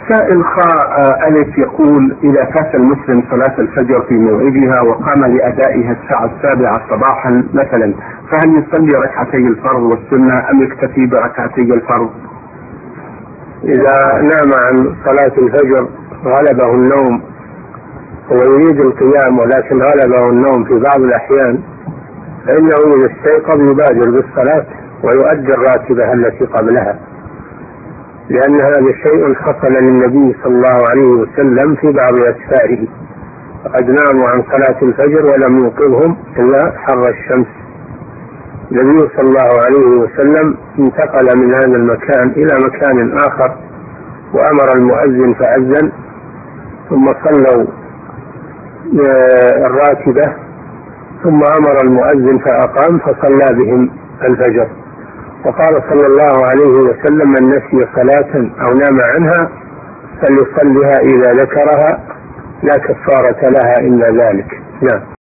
السائل ألف يقول: إذا فات المسلم صلاة الفجر في موعدها وقام لأدائها الساعة 7 صباحا مثلا، فهل يصلي ركعتي الفرض والسنة أم يكتفي بركعتي الفرض؟ إذا نام عن صلاة الفجر غلبه النوم ويريد القيام ولكن غلبه النوم في بعض الأحيان، فإنه إذا استيقظ يبادر بالصلاة ويؤدي الراتبة التي قبلها، لأن هذا شيء حصل للنبي صلى الله عليه وسلم في بعض أسفاره، فقد ناموا عن صلاة الفجر ولم يوقظهم إلا حر الشمس. النبي صلى الله عليه وسلم انتقل من هذا المكان إلى مكان آخر وأمر المؤذن فأذن، ثم صلوا الراتبة، ثم أمر المؤذن فأقام فصلى بهم الفجر. وقال صلى الله عليه وسلم: من نسي صلاة أو نام عنها فليصلها إذا ذكرها لا كفارة لها إلا ذلك. نعم.